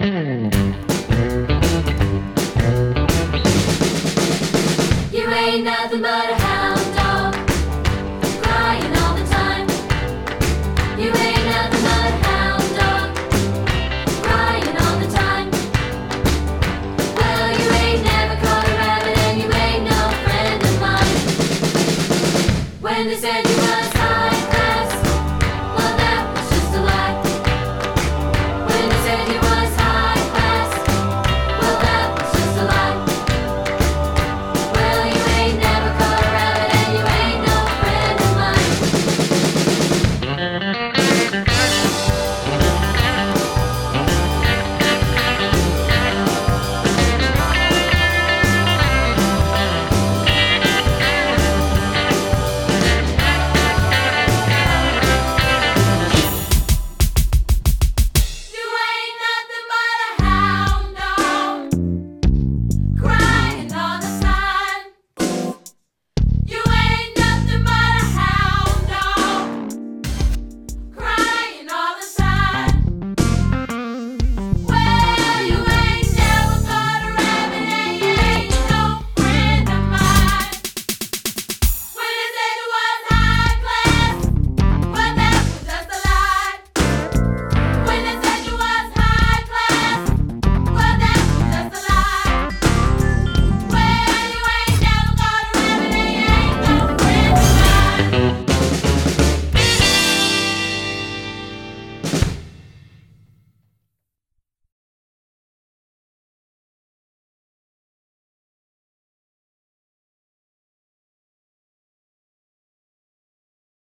You ain't nothing but a hound dog, crying all the time. You ain't nothing but a hound dog, crying all the time. Well, you ain't never caught a rabbit and you ain't no friend of mine. When they said you